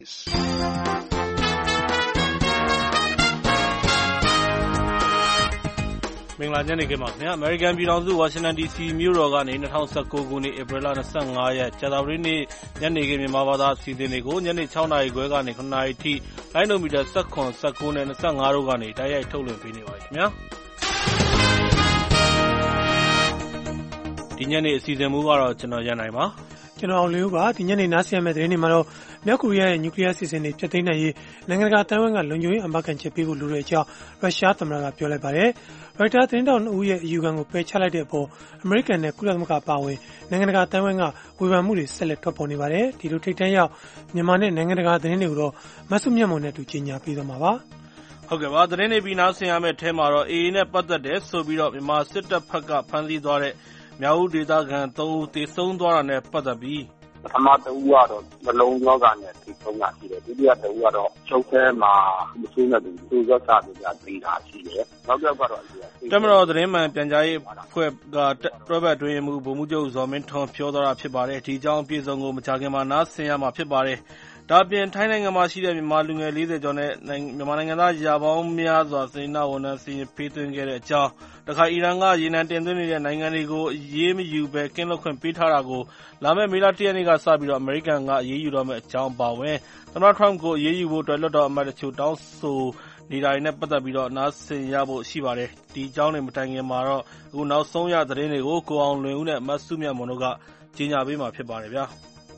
မင်္ဂလာညနေခင်းပါခင်ဗျာ American ပြည်ထောင်စု Washington DC မြို့တော်ကနေ2019ခုနှစ် ဧပြီလ25ရက်ကြာသပတေးနေ့ညနေခင်းမြန်မာဘာသာအစီအစဉ်တွေကိုညနေ6နာရီခွဲကနေ9နာရီထိလိုင်းနိုမီတာ17 19နဲ့25တို့ကနေတိုက်ရိုက်ထုတ်လွှင့်ပေးနေပါတယ်ခင်ဗျာဒီညနေအစီအစဉ်မူကတော့ကျွန်တော်ရန်နိုင်ပါကျွန်တော်အောင်လေးဦးပါဒီညနေနားဆင်ရမယ့်သတင်းတွေမှာတော့မြောက်ကိုရီးယားရဲ့နျူကလ িয়ার စီစဉ်တွေဖျက်သိမ်းနိုင်ရေးနိုင်ငံတကာတိုင်ဝမ်ကလုံခြုံရေးအမကန်ချက်ပေးဖို့လိုတဲ့အကြောင်းရုရှားသမ္မတကပြောလိုက်ပါတယ်။ ရိုက်တာသတင်းတောက်2ဦးရဲ့အယူခံကိုပယ်ချလိုက်တဲ့အပေါ်အမေရိကန်နဲ့ကုလသမဂ္ဂပါဝင်နိုင်ငံတကာတိုင်ဝမ်ကဝေဖန်မှုတွေဆက်လက်ထွက်ပေါ်နေပါတယ်။ဒီလိုထိပ်တန်းရောက်မြန်မာနဲ့နိုင်ငံတကာသတင်းတွေကိုတော့မဆုမြတ်မွန်နဲ့တူကြီးညာပေးသွားမှာပါ။ဟုတ်ကဲ့ပါသတင်းတွေပြီးနားဆင်ရမယ့်အထဲမှာတော့ AA နဲ့ပတ်သက်တဲ့ဆိုပြီးတော့မြန်မာစစ်တပ်ဘက်ကဖမ်းဆီးသွားတဲ့မြောက်ဦးဒေသခံ3ဦးသေဆုံးသွားတာနဲ့ပတ်သက်ပြီးပထမတဦးကတော့နှလုံးရောဂါနဲ့သေဆုံးတာရှိတယ်ဒုတိယတဦးကတော့ချုပ်ထဲမှာမဆိုးတဲ့သူသူရောစာတွေသေတာရှိတယ်နောက်တစ်ယောက်ကတော့တမတော်သတင်းမှန်ပြန်ကြားရေးအဖွဲ့ကတွဲဘက်အတွင်းမှုဗိုလ်မှူးချုပ်ဇော်မင်းထွန်းပြောသွားတာဖြစ်ပါတယ်ဒီအကြောင်းအပြည့်အစုံကိုမကြာခင်မှာနားဆင်ရမှာဖြစ်ပါတယ်ဒါပြင်ထိုင်းနိုင်ငံမှာရှိတဲ့မြန်မာလူငယ်40ကျော်နဲ့မြန်မာနိုင်ငံသားရာပေါင်းများစွာစေနာဝန်ထမ်းစီရင်ပေးသွင်းခဲ့တဲ့အကြောင်းတခါအီရန်ကရေနံတင်သွင်းနေတဲ့နိုင်ငံတွေကိုအရေးမယူဘဲကင်းလွတ်ခွင့်ပေးထားတာကိုလာမယ့်မေလ1ရက်နေ့ကစပြီးတော့အမေရိကန်ကအရေးယူတော့မယ့်အကြောင်းပါဝင်သမ္မတထရမ့်ကိုအရေးယူဖို့အတွက်လွှတ်တော်အမတ်တချို့တောင်းဆိုနေတာတွေနဲ့ပတ်သက်ပြီးတော့နားဆင်ရဖို့ရှိပါတယ်ဒီအကြောင်းတွေမတိုင်ခင်မှာတော့အခုနောက်ဆုံးရသတင်းတွေကိုကိုအောင်လွင်ဦးနဲ့မဆုမြတ်မွန်တို့ကကြီးညာပေးမှာဖြစ်ပါတယ်ဗျာ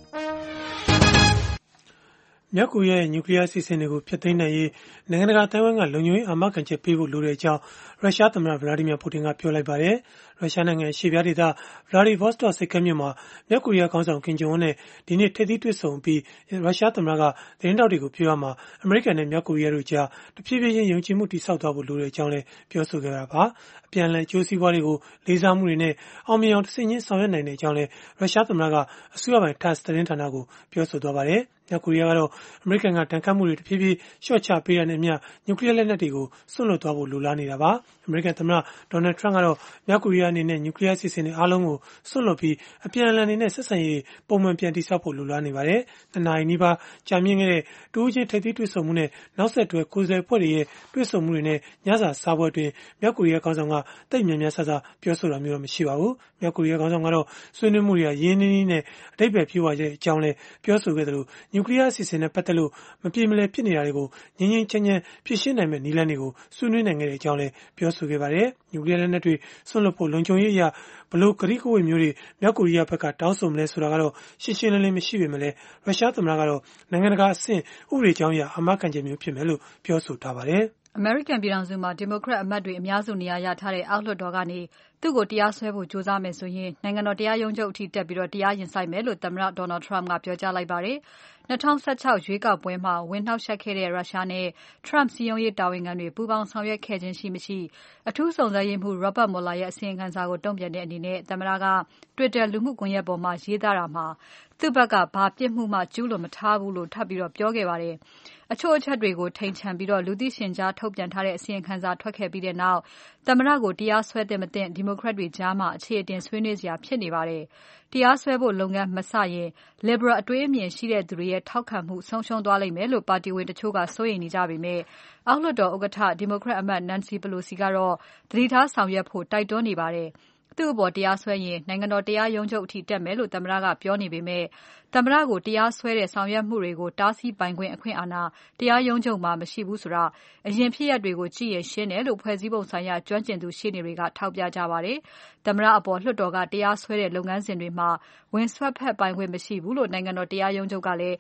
မြောက်ကိုရီးယားရဲ့နျူကလ িয়ার စီစဉ်တွေကိုဖျက်သိမ်းနိုင်ရေးနိုင်ငံတကာတိုင်ဝမ်ကလုံခြုံရေးအာမခံချက်ပေးဖို့လိုတဲ့အကြောင်းရုရှားသမ္မတဗလာဒီမီယာပူတင်ကပြောလိုက်ပါတယ်။ရုရှားနိုင်ငံရှေ့ပြားဒေသဗလာဒီဗော့စတော့ဆိပ်ကမ်းမြို့မှာမြောက်ကိုရီးယားခေါင်းဆောင်ကင်ဂျုံအွန်းနဲ့ဒီနေ့ထိပ်သီးတွေ့ဆုံပြီးရုရှားသမ္မတကသတင်းတောက်တွေကိုပြောရမှာအမေရိကန်နဲ့မြောက်ကိုရီးယားတို့ကြားတဖြည်းဖြည်းချင်းယုံကြည်မှုတည်ဆောက်သွားဖို့လိုတဲ့အကြောင်းလည်းပြောဆိုခဲ့တာပါ။အပြန်အလှန်ကြိုးစည်းပွားတွေကိုလေးစားမှုတွေနဲ့အောင်မြင်အောင်တစ်ဆင့်ချင်းဆောင်ရွက်နိုင်တဲ့အကြောင်းလည်းရုရှားသမ္မတကအစိုးရပိုင် TASS သတင်းဌာနကိုပြောဆိုသွားပါတယ်။မြောက်ကိုရီးယားကတော့အမေရိကန်ကတန်ခတ်မှုတွေတဖြည်းဖြည်းလျှော့ချပေးတာနဲ့အမျှနျူကလ িয়ার လက်နက်တွေကိုစွန့်လွတ်သွားဖို့လိုလားနေတာပါအမေရိကန်သမ္မတဒေါ်နယ်ထရမ့်ကတော့မြောက်ကိုရီးယားအနေနဲ့နျူကလ িয়ার စီစဉ်တွေအားလုံးကိုစွန့်လွတ်ပြီးအပြန်အလှန်အနေနဲ့ဆက်ဆံရေးပုံမှန်ပြန်တည်ဆောက်ဖို့လိုလားနေပါတယ်။နှစ်နာရီနီးပါးကြာမြင့်ခဲ့တဲ့တူးချင်းထိပ်သီးတွေ့ဆုံမှုနဲ့နောက်ဆက်တွဲကိုယ်စားလှယ်အဖွဲ့တွေရဲ့တွေ့ဆုံမှုတွေနဲ့ညစာစားပွဲအတွင်းမြောက်ကိုရီးယားခေါင်းဆောင်ကတိတ်များဆဆပြောဆိုတာမျိုးတော့မရှိပါဘူး။မြောက်ကိုရီးယားခေါင်းဆောင်ကတော့ဆွေးနွေးမှုတွေကရင်းနှီးနှီးနဲ့အဓိပ္ပာယ်ပြည့်ဝတဲ့အကြောင်းလည်းပြောဆိုခဲ့သလိုနျူကလ িয়ার စီစဉ်နဲ့ပတ်သက်လို့မပြေမလည်ဖြစ်နေတာတွေကိုငြင်းငြင်းချမ်းချမ်းဖြေရှင်းနိုင်မယ့်နည်းလမ်းတွေကိုဆွေးနွေးနိုင်ခဲ့တဲ့အကြောင်းလည်းပြောဆိုခဲ့ပါတယ်။နျူကလ িয়ার လက်နက်တွေဆွန့်လွတ်ဖို့လုံခြုံရေးအရာဘလို့ကတိကဝတ်မျိုးတွေမြောက်ကိုရီးယားဘက်ကတောင်းဆိုမလဲဆိုတာကတော့ရှင်းရှင်းလင်းလင်းမရှိပေမဲ့လည်းရုရှားသမ္မတကတော့နိုင်ငံတကာအဆင့်ဥပဒေကြောင်းအရအာမခံချက်မျိုးဖြစ်မယ်လို့ပြောဆိုထားပါတယ်။အမေရိကန်ပြည်ထောင်စုမှာဒီမိုကရက်အမတ်တွေအများစုနေရာရထားတဲ့အောက်လွှတ်တော်ကနေသူ့ကိုတရားစွဲဖို့ကြိုးစားမယ်ဆိုရင်နိုင်ငံတော်တရားရုံးချုပ်အထိတက်ပြီးတော့တရားရင်ဆိုင်မယ်လို့သမ္မတ Donald Trump ကပြောကြားလိုက်ပါတယ်။2016ရွေးကောက်ပွဲမှာဝင်နှောက်ယှက်ခဲ့တဲ့ရုရှားနဲ့ Trump စည်းရုံးရေးတာဝန်ခံတွေပူးပေါင်းဆောင်ရွက်ခဲ့ခြင်းရှိမရှိအထူးစုံစမ်းရေးမှူး Robert Mueller ရဲ့အစီရင်ခံစာကိုတုံ့ပြန်တဲ့အနေနဲ့သမ္မတက Twitter လူမှုကွန်ရက်ပေါ်မှာရေးသားတာမှာသူ့ဘက်ကဘာပြစ်မှုမှကျူးလွန်မထားဘူးလို့ထပ်ပြီးတော့ပြောခဲ့ပါတယ်။အချို့အချက်တွေကိုထိန်ချန်ပြီးတော့လူသိရှင်ကြားထုတ်ပြန်ထားတဲ့အစီရင်ခံစာထွက်ခဲ့ပြီးတဲ့နောက်သမ္မတကိုတရားစွဲသင့်မသင့်ဒီမိုကရက်တွေကြားမှာအခြေအတင်ဆွေးနွေးစရာဖြစ်နေပါတယ်။တရားစွဲဖို့လုပ်ငန်းမစရင် Liberal အတွေးအမြင်ရှိတဲ့သူတွေရဲ့ထောက်ခံမှုဆုံးရှုံးသွားလိမ့်မယ်လို့ပါတီဝင်တချို့ကစိုးရိမ်နေကြပေမဲ့အောက်လွှတ်တော်ဥက္ကဋ္ဌဒီမိုကရက်အမတ် Nancy Pelosi ကတော့သတိထားဆောင်ရွက်ဖို့တိုက်တွန်းနေပါတယ်။သူ့အပေါ်တရားစွဲရင်နိုင်ငံတော်တရားရုံးချုပ်အထိတက်မယ်လို့သမ္မတကပြောနေပေမဲ့သမ္မတကိုတရားစွဲတဲ့ဆောင်ရွက်မှုတွေကိုတားဆီးပိုင်ခွင့်အခွင့်အာဏာတရားရုံးချုပ်မှာမရှိဘူးဆိုတာအရင်ဖြစ်ရပ်တွေကိုကြည့်ရင်ရှင်းတယ်လို့ဖွဲ့စည်းပုံဆိုင်ရာကျွမ်းကျင်သူရှေ့နေတွေကထောက်ပြကြပါတယ်။သမ္မတအပေါ်လွှတ်တော်ကတရားစွဲတဲ့လုပ်ငန်းစဉ်တွေမှာဝင်ဆွတ်ဖက်ပိုင်ခွင့်မရှိဘူးလို့နိုင်ငံတော်တရားရုံးချုပ်ကလည်း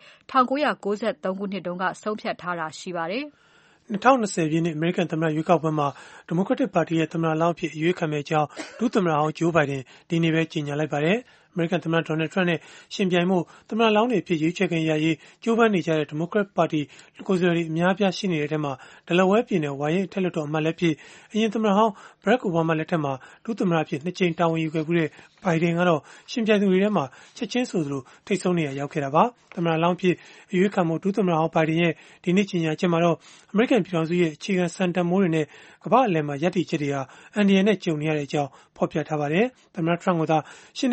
1993ခုနှစ်တုန်းကဆုံးဖြတ်ထားတာရှိပါတယ်။ 2020ပြည့်နှစ်အမေရိကန်သမ္မတရွေးကောက်ပွဲမှာဒီမိုကရက်တစ်ပါတီရဲ့သမ္မတလောင်းအဖြစ်အရွေးခံမယ့်အကြောင်းဒုသမ္မတဟောင်းဂျိုးဘိုင်ဒန်ဒီနေ့ပဲကြေညာလိုက်ပါတယ်။အမေရိကန်သမ္မတဒေါ်နယ်ထရမ့်နဲ့ရှင်ပြိုင်မှုသမ္မတလောင်းတွေအဖြစ်ရွေးချယ်ခံရရေးကြိုးပမ်းနေကြတဲ့ဒီမိုကရက်ပါတီကိုယ်စားလှယ်တွေအများအပြားရှိနေတဲ့ထဲမှာဒလဝဲပြည်နယ်ဝါရင်အထက်လွှတ်တော်အမတ်လည်းဖြစ်အရင်သမ္မတဟောင်းဘရက်အိုဘားမားလက်ထက်မှာဒုသမ္မတအဖြစ်2ကြိမ်တာဝန်ယူခဲ့မှုတဲ့ဘိုင်ဒန်ကတော့ရှင်ပြိုင်သူတွေထဲမှာချက်ချင်းဆိုသလိုထိပ်ဆုံးနေရာရောက်ခဲ့တာပါသမ္မတလောင်းဖြစ်အရွေးခံမှုဒုသမ္မတဟောင်းဘိုင်ဒန်ရဲ့ဒီနေ့ကြေညာချက်မှာတော့အမေရိကန်ပြည်ထောင်စုရဲ့အခြေခံစံတန်မိုးတွေနဲ့ကမ္ဘာအလယ်မှာရပ်တည်ချက်တွေဟာအန်ဒီယန်နဲ့ကြုံနေရတဲ့အကြောင်းဖော်ပြထားပါတယ်သမ္မတထရမ့်ကသာရှင်းနေကြသက်တမ်း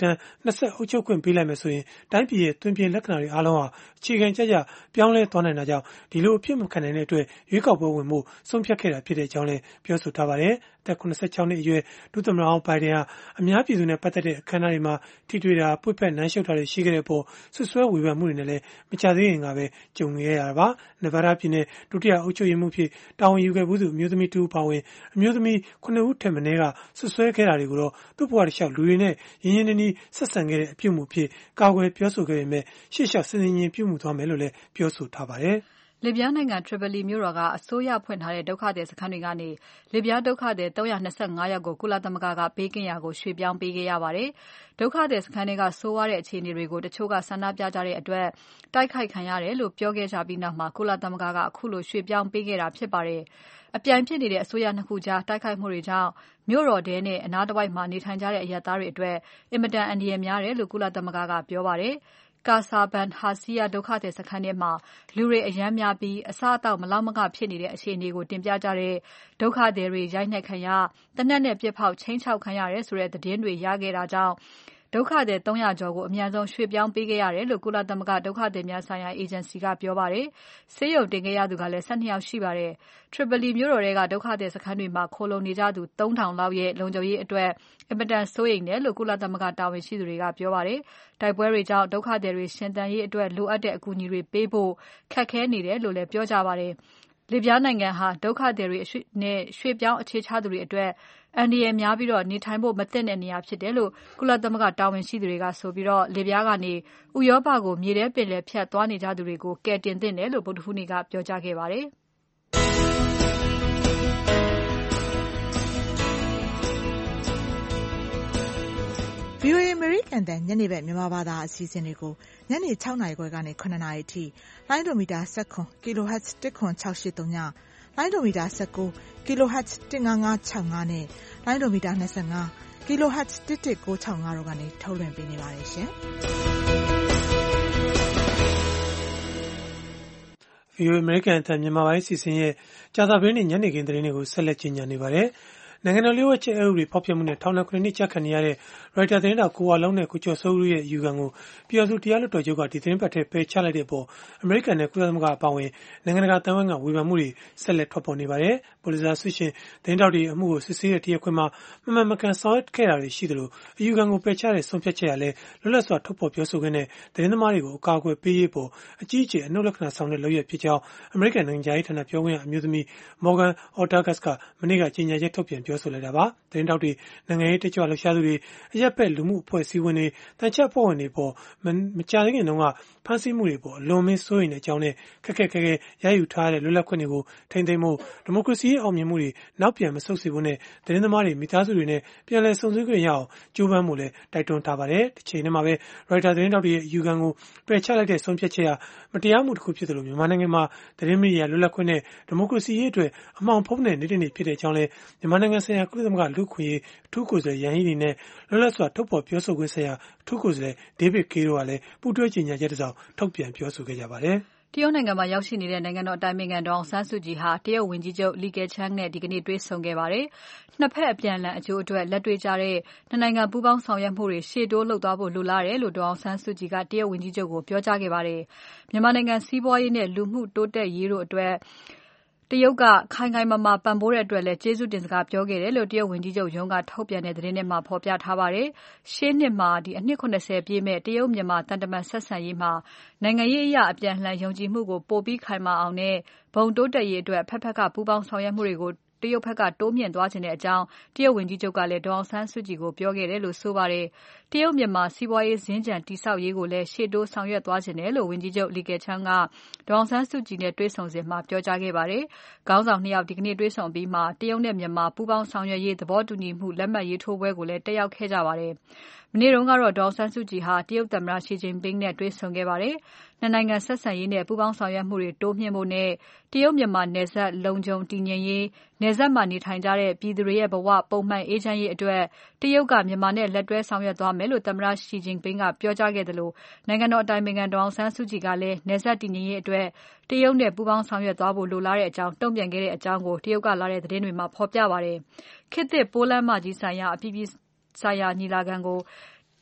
ခံ20အုပ်ချုပ်ခွင့်ပေးလိုက်မယ်ဆိုရင်တိုင်းပြည်ရဲ့တွင်ပြင်လက္ခဏာတွေအားလုံးဟာအခြေခံကျကျပြောင်းလဲသွားနိုင်တာကြောင့်ဒီလိုအဖြစ်မခံနိုင်တဲ့အတွက်ရွေးကောက်ပွဲဝင်မှုဆုံးဖြတ်ခဲ့တာဖြစ်တဲ့အကြောင်းလည်းပြောဆိုထားပါတယ်။သက်86နှစ်အရွယ်ဒုသမ္မတဟောင်းဘိုင်ဒန်ဟာအများပြည်သူနဲ့ပတ်သက်တဲ့အခမ်းအနားတွေမှာထိတွေ့တာပွေ့ဖက်နမ်းရှုပ်တာတွေရှိခဲ့တဲ့အပေါ်ဆွဆွဲဝေဖန်မှုတွေနဲ့လည်းမကြသေးခင်ကပဲကြုံခဲ့ရတာပါ။ Nevada ပြည်နယ်ဒုတိယအုပ်ချုပ်ရေးမှူးဖြစ်တာဝန်ယူခဲ့မှုသူအမျိုးသမီးတူပါဝင်အမျိုးသမီး9ဦးထက်မနည်းကဆွဆွဲခဲ့တာတွေကိုတော့သူ့ဘဝတစ်လျှောက်လူတွေနဲ့ရင်းရင်းနှီးနှီးဆက်ဆံခဲ့တဲ့အပြုအမူဖြစ်ကာကွယ်ပြောဆိုခဲ့ပေမဲ့ရှေ့လျှောက်စင်စင်ချင်းပြုမှုသွားမယ်လို့လည်းပြောဆိုထားပါတယ်။လစ်ဗျားနိုင်ငံ Tripoli မြို့တော်ကအစိုးရဖွင့်ထားတဲ့ဒုက္ခသည်စခန်းတွေကနေလစ်ဗျားဒုက္ခသည်325ယောက်ကိုကုလသမဂ္ဂကဘေးကင်းရာကိုရွှေ့ပြောင်းပေးခဲ့ရပါတယ်။ဒုက္ခသည်စခန်းတွေကဆိုးဝါးတဲ့အခြေအနေတွေကိုတချို့ကဆန္ဒပြကြတဲ့အတွက်တိုက်ခိုက်ခံရတယ်လို့ပြောခဲ့ကြပြီးနောက်မှာကုလသမဂ္ဂကအခုလိုရွှေ့ပြောင်းပေးခဲ့တာဖြစ်ပါတယ်။အပြိုင်ဖြစ်နေတဲ့အစိုးရနှစ်ခုကြားတိုက်ခိုက်မှုတွေကြောင့်မြို့တော်ထဲနဲ့အနားတစ်ဝိုက်မှာနေထိုင်ကြတဲ့အရပ်သားတွေအတွက်အင်မတန်အန္တရာယ်များတယ်လို့ကုလသမဂ္ဂကပြောပါတယ်။ Qasr Ban Hasia ဒုက္ခသည်စခန်းထဲမှာလူတွေအရမ်းများပြီးအစားအသောက်မလောက်မငဖြစ်နေတဲ့အခြေအနေကိုတင်ပြကြတဲ့ဒုက္ခသည်တွေရိုက်နှက်ခံရသေနတ်နဲ့ပစ်ဖောက်ချိန်ချောက်ခံရတယ်ဆိုတဲ့သတင်းတွေရခဲ့တာကြောင့်ဒုက္ခသည်300ကျော်ကိုအမြန်ဆုံးရွှေ့ပြောင်းပေးခဲ့ရတယ်လို့ကုလသမဂ္ဂဒုက္ခသည်များဆိုင်ရာအေဂျင်စီကပြောပါတယ်။ဆေးရုံတင်ခဲ့ရသူကလည်း12ယောက်ရှိပါတယ်။ Tripoli မြို့တော်ထဲကဒုက္ခသည်စခန်းတွေမှာခိုလုံနေကြသူ3000လောက်ရဲ့လုံခြုံရေးအတွက်အင်မတန်စိုးရိမ်တယ်လို့ကုလသမဂ္ဂတာဝန်ရှိသူတွေကပြောပါတယ်။တိုက်ပွဲတွေကြောင့်ဒုက္ခသည်တွေရှင်သန်ရေးအတွက်လိုအပ်တဲ့အကူအညီတွေပေးဖို့ခက်ခဲနေတယ်လို့လည်းပြောကြပါတယ်။လစ်ဗျားနိုင်ငံဟာဒုက္ခသည်တွေနဲ့ရွှေ့ပြောင်းအခြေချသူတွေအတွက်အန္တရာယ်များပြီးနေထိုင်ဖို့မသင့်တဲ့နေရာဖြစ်တယ်လို့ကုလသမဂ္ဂတာဝန်ရှိသူတွေကဆိုပြီးလစ်ဗျားကနေဥရောပကိုမြေထဲပင်လယ်ဖြတ်သွားနေကြသူတွေကိုကယ်တင်သင့်တယ်လို့ဗုဒ္ဓဟူးနေ့ကပြောကြားခဲ့ပါတယ်။ VOA အမေရိကန်တန်ညနေဘက်မြန်မာဘာသာအစီအစဉ်တွေကိုညနေ6နာရီခွဲကနေ9နာရီအထိလိုင်းဒိုမီတာ19 kHz 10683ညလိုင်းဒိုမီတာ19 kHz 15565နဲ့လိုင်းဒိုမီတာ25 kHz 11965တို့ကနေထုတ်လွှင့်ပေးနေပါတယ်ရှင်။ VOA အမေရိကန်တန်မြန်မာပိုင်းအစီအစဉ်ရဲ့ကြာသပတေးနေ့ညနေခင်းသတင်းတွေကိုဆက်လက်ကြီးညာနေပါတယ်။နိုင်ငံတော်လျှို့ဝှက်ချက်အက်ဥပဒေဖောက်ဖျက်မှုနဲ့ထောင်ဒဏ်9နှစ်ကျခံနေရတဲ့ Reuters သတင်းထောက်ကိုဝလုံးနဲ့ကိုကျော်စိုးဦးရဲ့အယူခံကိုပြည်ထောင်စုတရားလွှတ်တော်ချုပ်ကဒီသတင်းပတ်ထဲပယ်ချလိုက်တဲ့အပေါ်အမေရိကန်နဲ့ကုလသမဂ္ဂအပါအဝင်နိုင်ငံတကာတန်ဝန်းကဝေဖန်မှုတွေဆက်လက်ထွက်ပေါ်နေပါတယ်။ Pulitzer ဆုရှင်သတင်းထောက်တွေအမှုကိုစစ်ဆေးတဲ့တရားခွင်မှာမမှန်မကန်ဆောင်ရွက်ခဲ့တာတွေရှိသလိုအယူခံကိုပယ်ချတဲ့ဆုံးဖြတ်ချက်ရလဲလွတ်လပ်စွာထုတ်ဖော်ပြောဆိုခွင့်နဲ့သတင်းသမားတွေကိုအကာအကွယ်ပေးရေးပေါ်အကြီးအကျယ်အနှုတ်လက္ခဏာဆောင်တဲ့လုပ်ရဖြစ်ကြောင်းအမေရိကန်နိုင်ငံခြားရေးဌာနပြောခွင့်ရအမျိုးသမီး Morgan Ortagus ကမနေ့ကကြေညာချက်ထုတ်ပြန်ပြောဆိုလိုက်တာပါ။သတင်းထောက်တွေနိုင်ငံရေးတက်ကြွလှုပ်ရှားသူတွေအရပ်ဘက်လူမှုအဖွဲ့အစည်းဝင်တွေတန်ချက်အဖွဲ့ဝင်တွေပေါ်မကြာသေးခင်တုန်းကဖမ်းဆီးမှုတွေပေါ်အလွန်မင်းစိုးရိမ်တဲ့အကြောင်းနဲ့ခက်ခက်ခဲခဲရယူထားတဲ့လွတ်လပ်ခွင့်တွေကိုထိမ့်သိမ်းဖို့ဒီမိုကရေစီရေးအောင်မြင်မှုတွေနောက်ပြန်မဆုတ်စေဖို့နဲ့သတင်းသမားတွေမိသားစုတွေနဲ့ပြန်လည်ဆုံဆွေးခွင့်ရအောင်ကြိုးပမ်းဖို့လည်းတိုက်တွန်းထားပါတယ်။တစ်ချိန်တည်းမှာပဲ Reuters သတင်းထောက်တွေရဲ့အယူခံကိုပယ်ချလိုက်တဲ့ဆုံးဖြတ်ချက်ဟာမတရားမှုတစ်ခုဖြစ်တယ်လို့မြန်မာနိုင်ငံမှာသတင်းမီဒီယာလွတ်လပ်ခွင့်နဲ့ဒီမိုကရေစီရေးအတွက်အမှောင်ဖုံးတဲ့နေ့တစ်နေ့ဖြစ်တဲ့အကြောင်းလည်းမြန်မာနိုင်ငံဆိုင်ရာကုလသမဂ္ဂလူ့အခွင့်အရေးအထူးကိုယ်စားလှယ်ယန်ဟီးလီနဲ့လွတ်လပ်စွာထုတ်ဖော်ပြောဆိုခွင့်ဆိုင်ရာအထူးကိုယ်စားလှယ် David Kaye တို့ကလည်းပူးတွဲကြေညာချက်တစ်စောင်ထုတ်ပြန်ပြောဆိုခဲ့ကြပါတယ်။တရုတ်နိုင်ငံမှာရောက်ရှိနေတဲ့နိုင်ငံတော်အတိုင်ပင်ခံဒေါ်အောင်ဆန်းစုကြည်ဟာတရုတ်ဝန်ကြီးချုပ် Li Keqiang နဲ့ဒီကနေ့တွေ့ဆုံခဲ့ပါတယ်။နှစ်ဖက်အပြန်အလှန်အကျိုးအတွက်လက်တွေ့ကျတဲ့နှစ်နိုင်ငံပူးပေါင်းဆောင်ရွက်မှုတွေရှေ့တိုးလုပ်သွားဖို့လိုလားတယ်လို့ဒေါ်အောင်ဆန်းစုကြည်ကတရုတ်ဝန်ကြီးချုပ်ကိုပြောကြားခဲ့ပါတယ်။မြန်မာနိုင်ငံစီးပွားရေးနဲ့လူမှုတိုးတက်ရေးတို့အတွက်တရုတ်ကခိုင်ခိုင်မာမာပံ့ပိုးတဲ့အတွက်လည်းကျေးဇူးတင်စကားပြောခဲ့တယ်လို့တရုတ်ဝန်ကြီးချုပ်ရုံးကထုတ်ပြန်တဲ့သတင်းထဲမှာဖော်ပြထားပါတယ်။ရှေ့နှစ်မှာအနှစ်70ပြည့်မဲ့တရုတ်မြန်မာတန်တမန်ဆက်ဆံရေးမှာနိုင်ငံရေးအရအပြန်အလှန်ယုံကြည်မှုကိုပိုပြီးခိုင်မာအောင်နဲ့ဘုံတိုးတက်ရေးအတွက်ဖက်ဖက်ကပူးပေါင်းဆောင်ရွက်မှုတွေကိုတရုတ်ဘက်ကတိုးမြှင့်သွားခြင်းတဲ့အကြောင်းတရုတ်ဝန်ကြီးချုပ်ကလည်းဒေါ်အောင်ဆန်းစုကြည်ကိုပြောခဲ့တယ်လို့ဆိုပါတယ်။တရုတ်မြန်မာစီးပွားရေးစင်္ကြန်တည်ဆောက်ရေးကိုလည်းရှေ့တိုးဆောင်ရွက်သွားခြင်းတယ်လို့ဝန်ကြီးချုပ် Li Keqiang ကဒေါ်အောင်ဆန်းစုကြည်နဲ့တွေ့ဆုံစဉ်မှာပြောကြားခဲ့ပါတယ်။ခေါင်းဆောင်2ယောက်ဒီကနေ့တွေ့ဆုံပြီးမှတရုတ်နဲ့မြန်မာပူးပေါင်းဆောင်ရွက်ရေးသဘောတူညီမှုလက်မှတ်ရေးထိုးပွဲကိုလည်းတက်ရောက်ခဲ့ကြပါတယ်။မနေ့တုန်းကတော့ဒေါ်အောင်ဆန်းစုကြည်ဟာတရုတ်သမ္မတ Xi Jinping နဲ့တွေ့ဆုံခဲ့ပါတယ်။နှစ်နိုင်ငံဆက်ဆံရေးနဲ့ပူးပေါင်းဆောင်ရွက်မှုတွေတိုးမြှင့်ဖို့နဲ့တရုတ်မြန်မာနယ်စပ်လုံခြုံတည်ငြိမ်ရေးနယ်စပ်မှာနေထိုင်ကြတဲ့ပြည်သူတွေရဲ့ဘဝပုံမှန်အေးချမ်းရေးအတွက်တရုတ်ကမြန်မာနဲ့လက်တွဲဆောင်ရွက်သွားမယ်လို့သမ္မတ Xi Jinping ကပြောကြားခဲ့သလိုနိုင်ငံတော်အတိုင်ပင်ခံဒေါ်အောင်ဆန်းစုကြည်ကလည်းနယ်စပ်တည်ငြိမ်ရေးအတွက်တရုတ်နဲ့ပူးပေါင်းဆောင်ရွက်သွားဖို့လိုလားတဲ့အကြောင်းတုံ့ပြန်ခဲ့တဲ့အကြောင်းကိုတရုတ်ကလာတဲ့သတင်းတွေမှာဖော်ပြပါတယ်။ခေတ်သစ်ပိုးလမ်းမကြီးဆိုင်ရာအပြည်ပြည်ဆိုင်ရာညီလာခံကို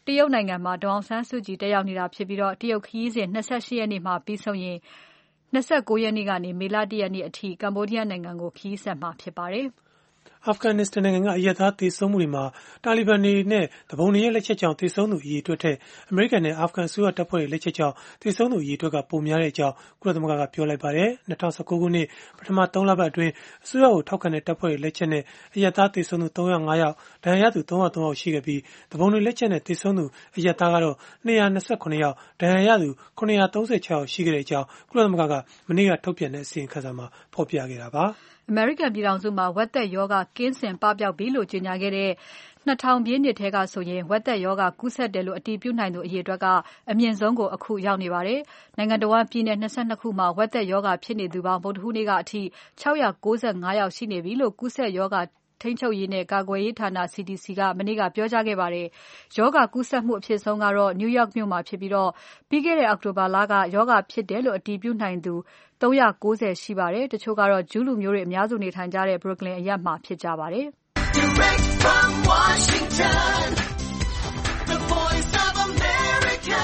တရုတ်နိုင်ငံမှာဒေါ်အောင်ဆန်းစုကြည်တက်ရောက်နေတာဖြစ်ပြီးတရုတ်ခရီးစဉ်28ရက်နေ့မှာပြီးဆုံးရင်29ရက်နေ့ကနေမေလ1ရက်နေ့အထိကမ္ဘောဒီးယားနိုင်ငံကိုခရီးဆက်မှာဖြစ်ပါတယ်။အာဖဂန်နစ္စတန်နိုင်ငံကအရပ်သားသေဆုံးမှုတွေမှာတာလီဘန်တွေနဲ့တပုံတွေရဲ့လက်ချက်ကြောင့်သေဆုံးသူအရေအတွက်ထက်အမေရိကန်နဲ့အာဖဂန်အစိုးရတပ်ဖွဲ့တွေလက်ချက်ကြောင့်သေဆုံးသူအရေအတွက်ကပိုများတဲ့အကြောင်းကုလသမဂ္ဂကပြောလိုက်ပါတယ်။2019ခုနှစ်ပထမ3လပတ်အတွင်းအစိုးရကိုထောက်ခံတဲ့တပ်ဖွဲ့တွေလက်ချက်နဲ့အရပ်သားသေဆုံးသူ305ယောက်ဒဏ်ရာရသူ303ယောက်ရှိခဲ့ပြီးတပုံတွေလက်ချက်နဲ့သေဆုံးသူအရပ်သားကတော့229ယောက်ဒဏ်ရာရသူ936ယောက်ရှိခဲ့တဲ့အကြောင်းကုလသမဂ္ဂကမနေ့ကထုတ်ပြန်တဲ့အစီရင်ခံစာမှာဖော်ပြခဲ့တာပါ။အမေရိကန်ပြည်ထောင်စုမှာဝက်သက်ရောဂါကင်းစင်ပပျောက်ပြီလို့ကြေညာခဲ့တဲ့2000ပြည့်နှစ်ထဲကဆိုရင်ဝက်သက်ရောဂါကူးစက်တယ်လို့အတည်ပြုနိုင်သူအရေအတွက်ကအမြင့်ဆုံးကိုအခုရောက်နေပါတယ်။နိုင်ငံတော်ပြည်နယ်22ခုမှာဝက်သက်ရောဂါဖြစ်နေသူပေါင်းဗုဒ္ဓဟူးနေ့ကအထိ695ယောက်ရှိနေပြီလို့ကူးစက်ရောဂါထိန်းချုပ်ရေးနဲ့ကာကွယ်ရေးဌာန CDC ကမနေ့ကပြောကြားခဲ့ပါတယ်။ရောဂါကူးစက်မှုအဖြစ်ဆုံးကတော့ New York မြို့မှာဖြစ်ပြီးပြီးခဲ့တဲ့အောက်တိုဘာလကရောဂါဖြစ်တယ်လို့အတည်ပြုနိုင်သူ390ရှိပါတယ်။တချို့ကတော့ဂျူးလူမျိုးတွေအများစုနေထိုင်ကြတဲ့ Brooklyn အရပ်မှာဖြစ်ကြပါတယ်။ Direct from Washington, the voice of America,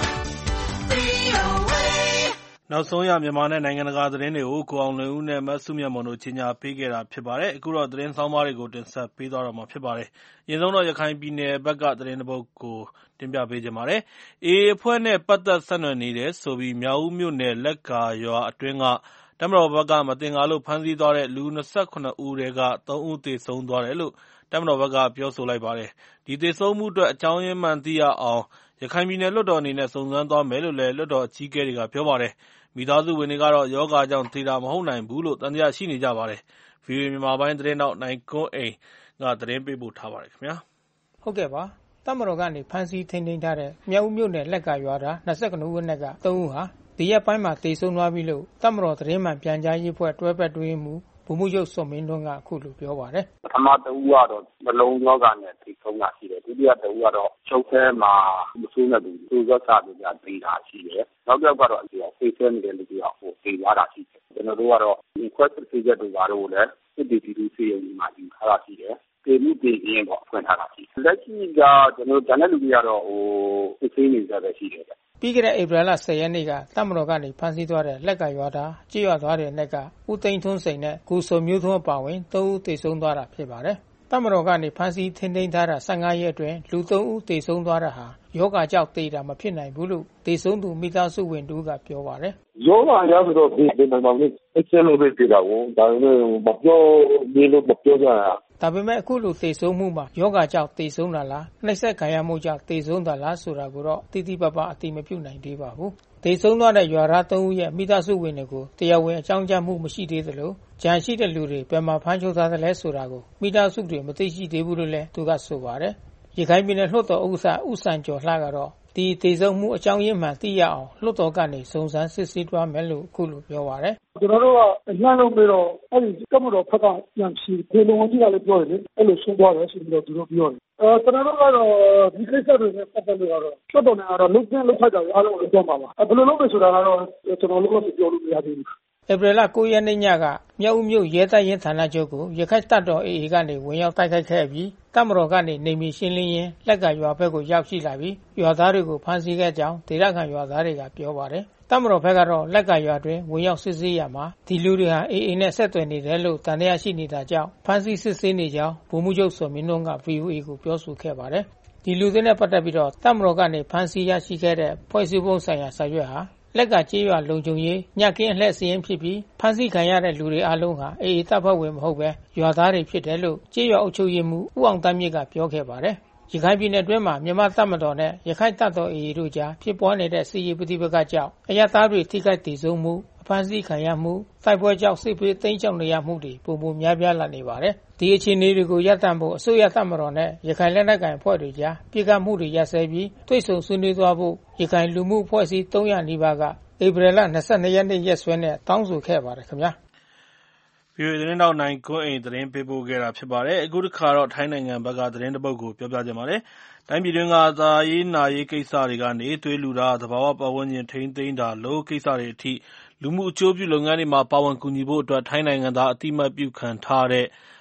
VOA နောက်ဆုံးရမြန်မာနဲ့နိုင်ငံတကာသတင်းတွေကိုကိုအောင်လွင်ဦးနဲ့မဆုမြတ်မွန်တို့ကြီးညာပေးခဲ့တာဖြစ်ပါတယ်။အခုတော့သတင်းဆောင်းပါးတွေကိုတင်ဆက်ပေးသွားတော့မှာဖြစ်ပါတယ်။အရင်ဆုံးတော့ရခိုင်ပြည်နယ်ဘက်ကသတင်းတစ်ပုဒ်ကိုတင်ပြပေးချင်ပါတယ်။ AA အဖွဲ့နဲ့ပတ်သက်ဆက်နွယ်နေတယ်ဆိုပြီးမြောက်ဦးမြို့နယ်လက်ကာရွာအတွင်းကတပ်မတော်ဘက်ကမသင်္ကာလို့ဖမ်းဆီးသွားတဲ့လူ28ဦးထဲက3ဦးသေဆုံးသွားတယ်လို့တပ်မတော်ဘက်ကပြောဆိုလိုက်ပါတယ်။ဒီသေဆုံးမှုအတွက်အကြောင်းရင်းမှန်သိရအောင်ရခိုင်ပြည်နယ်လွှတ်တော်အနေနဲ့စုံစမ်းသွားမယ်လို့လည်းလွှတ်တော်အကြီးအကဲတွေကပြောပါတယ်။မိသားစုဝင်တွေကတော့ရောဂါကြောင့်သေတာမဟုတ်နိုင်ဘူးလို့သံသယရှိနေကြပါတယ်။ VOA မြန်မာပိုင်းသတင်းထောက်နိုင်ကွန်းအိန်ကသတင်းပေးပို့ထားပါတယ်ခင်ဗျာ။ဟုတ်ကဲ့ပါ။တပ်မတော်ကနေဖမ်းဆီးထိန်းသိမ်းထားတဲ့မြောက်ဦးမြို့နယ်လက်ကာရွာသား29ဦးနဲ့က3ဦးဟာဒီရက်ပိုင်းမှာသေဆုံးသွားပြီလို့တပ်မတော်သတင်းမှန်ပြန်ကြားရေးအဖွဲ့တွဲဘက်အတွင်းမှူးဗိုလ်မှူးချုပ်စောမင်းထွန်းကအခုလိုပြောပါတယ်။ပထမတဦးကတော့နှလုံးရောဂါနဲ့သေဆုံးတာရှိတယ်။ဒုတိယတဦးကတော့ချုပ်ထဲမှာမဆိုးနဲ့သူသူရောစာပြသေတာရှိတယ်။နောက်တစ်ယောက်ကတော့ဖေးဆဲနေတဲ့လူတစ်ယောက်သေသွားတာရှိတယ်။ကျွန်တော်တို့ကတော့ဒီခွဲစစ်ဆေးချက်တွေကတော့လည်းစစ်တီတီစီရုံမှာယူထားတာရှိတယ်။ဒီမှုတွေရင်းတော့ဖွင့်ထားတာရှိတယ်။လက်ရှိကကျွန်တော်တို့တန်းတဲ့လူတွေကတော့စစ်ဆေးနေကြတယ်ရှိတယ်ပြီးခဲ့တဲ့ဧပြီလ10ရက်နေ့ကတပ်မတော်ကနေဖမ်းဆီးသွားတဲ့လက်ကာရွာသားကြေးရွာသားတွေနဲ့ကဦးသိန်းထွန်းစိန်နဲ့ကိုစောမျိုးထွန်းအပါဝင်3ဦးသေဆုံးသွားတာဖြစ်ပါတယ်။တပ်မတော်ကနေဖမ်းဆီးထိန်းသိမ်းထားတာ15ရက်အတွင်းလူ3ဦးသေဆုံးသွားတာဟာယောဂကြောင့်သေတာမဖြစ်နိုင်ဘူးလို့သေဆုံးသူမိသားစုဝင်တို့ကပြောပါတယ်။ယောဂရဆိုတော့ဒီနိုင်မှာလို့အချက်လို့ပဲပြတာကိုဒါပေမဲ့မပြောနေလို့မပြောကြရဒါပေမဲ့အခုလိုသေဆုံးမှုမှာယောဂကြောင့်သေဆုံးတာလားနှိပ်စက်ခံရမှုကြောင့်သေဆုံးတာလားဆိုတာကိုတော့တိတိပပအတိမပြုနိုင်သေးပါဘူး။သေဆုံးသွားတဲ့ရွာသား3ဦးရဲ့မိသားစုဝင်တွေကိုတရားဝင်အကြောင်းကြားမှုမရှိသေးသလိုကြံရှိတဲ့လူတွေဘယ်မှာဖမ်းချုပ်ထားသလဲဆိုတာကိုမိသားစုတွေမသိရှိသေးဘူးလို့လည်းသူကဆိုပါတယ်။ရခိုင်ပြည်နယ်လွှတ်တော်ဥက္ကဋ္ဌဦးစံကျော်လှကတော့ဒီသေဆုံးမှုအကြောင်းရင်းမှန်သိရအောင်လွှတ်တော်ကနေစုံစမ်းစစ်ဆေးသွားမယ်လို့အခုလိုပြောပါတယ်။ကျွန်တော်တို့ကအလှမ်းလုံးပြီးတော့အဲ့ဒီကမ္ဘာတော်ဖက်ကပြန်ဖြေဒီလိုဝန်ကြီးကလည်းပြောတယ်လေအဲ့လိုရှင်းသွားတယ်ဆိုပြီးတော့သူတို့ပြောတယ်။ကျွန်တော်တို့ကတော့ဒီကိစ္စတွေနဲ့ပတ်သက်လို့ကတော့လွှတ်တော်နဲ့ကတော့လုံခြုံလုပ်ဖိုက်တာအားလုံးကိုပြောပါပါ။ဘယ်လိုလုပ်မယ်ဆိုတာကတော့ကျွန်တော်တို့လည်းပြောလို့မရသေးဘူး။ဧပြီလ9ရက်နေ့ညကမြောက်ဦးမြို့ရဲတပ်ရင်းဌာနချုပ်ကိုရခိုင်တပ်တော် AA ကနေဝင်ရောက်တိုက်ခိုက်ခဲ့ပြီးတပ်မတော်ကနေနေမီရှင်းလင်းရင်းလက်ကရွာဘက်ကိုရောက်ရှိလာပြီးရွာသားတွေကိုဖမ်းဆီးခဲ့ကြောင်းဒေသခံရွာသားတွေကပြောပါတယ်။တပ်မတော်ဘက်ကတော့လက်ကရွာတွင်ဝင်ရောက်စစ်ဆေးရမှာဒီလူတွေဟာ AA နဲ့ဆက်သွယ်နေတယ်လို့တန်တရားရှိနေတာကြောင့်ဖမ်းဆီးစစ်ဆေးနေကြောင်းဗိုလ်မှူးချုပ်စောမင်းထွန်းက VOA ကိုပြောဆိုခဲ့ပါတယ်။ဒီလူတွေနဲ့ပတ်သက်ပြီးတော့တပ်မတော်ကနေဖမ်းဆီးရရှိခဲ့တဲ့ဖွဲ့စည်းပုံဆိုင်ရာစာရွက်ဟာလက်ကကြေးရွာလုံခြုံရေးညကင်းအလှည့်စရင်ဖြစ်ပြီးဖမ်းဆီးခံရတဲ့လူတွေအလုံးဟာAAတပ်ဖွဲ့ဝင်မဟုတ်ပဲရွာသားတွေဖြစ်တယ်လို့ကြေးရွာအုပ်ချုပ်ရေးမှူးဦးအောင်တန်းမြင့်ကပြောခဲ့ပါတယ်။ရခိုင်ပြည်နယ်အတွင်းမှာမြန်မာတပ်မတော်နဲ့ရခိုင်တပ်တော် AA တို့ကြားဖြစ်ပွားနေတဲ့စစ်ရေးပဋိပက္ခကြောင့်အရပ်သားတွေထိခိုက်ဒေဆုံးမှုဖမ်းဆီးခံရမှုတိုက်ပွဲကြောင့်စစ်ပေးသိမ်းကြောက်နေရမှုတွေပုံပုံများပြားလာနေပါတယ်။ဒီအခြေအနေတွေကိုရပ်တန့်ဖို့အစိုးရတပ်မတော်နဲ့ရခိုင်လက်နက်ကိုင်အဖွဲ့တွေကြားပြည်ကမှုတွေရပ်စဲပြီးတွေ့ဆုံဆွေးနွေးသွားဖို့ရခိုင်လူမှုအဖွဲ့အစည်း300နီးပါးကဧပြီလ22ရက်နေ့ရက်စွဲနဲ့တောင်းဆိုခဲ့ပါတယ်ခင်ဗျာ။ပြည်တွင်းသတင်းတောက်နိုင်ကွန်းအိန်သတင်းပေးပို့ခဲ့တာဖြစ်ပါတယ်။အခုတစ်ခါတော့ထိုင်းနိုင်ငံဘက်ကသတင်းတစ်ပုဒ်ကိုပြောပြကြပါမယ်။တိုင်းပြည်တွင်းကသာရေးနာရေးကိစ္စတွေကနေသွေးလူတာသဘာဝပတ်ဝန်းကျင်ထိန်းသိမ်းတာလို့ကိစ္စတွေအထိလူမှုအကျိုးပြုလုပ်ငန်းတွေမှာပါဝင်ကူညီဖို့အတွက်ထိုင်းနိုင်ငံသားအတိမတ်ပြုခံထားတဲ့